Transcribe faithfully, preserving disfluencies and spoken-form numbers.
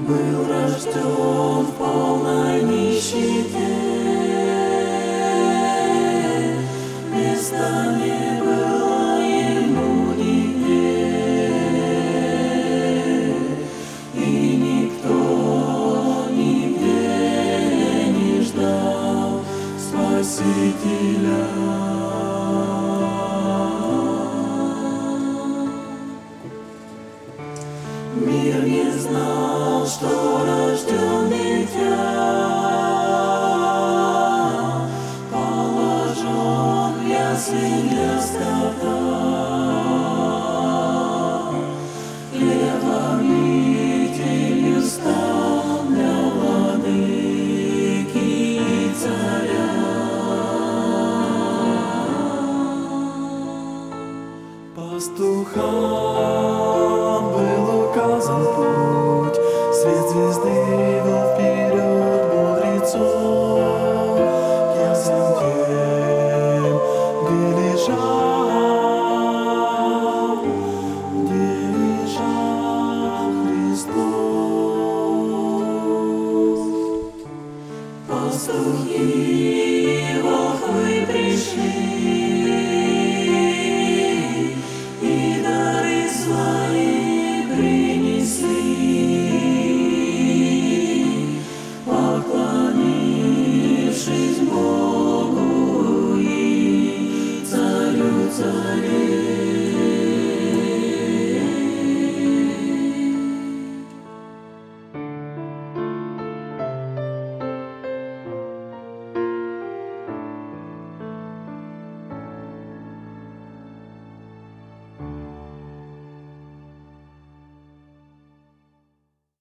был рожден в полной нищете, места не было ему нигде, и никто нигде не ждал Спасителя. Мир не знал, что рожден дитя, положен в ясли для скота. Хлебовителью стал для владыки и царя. Пастуха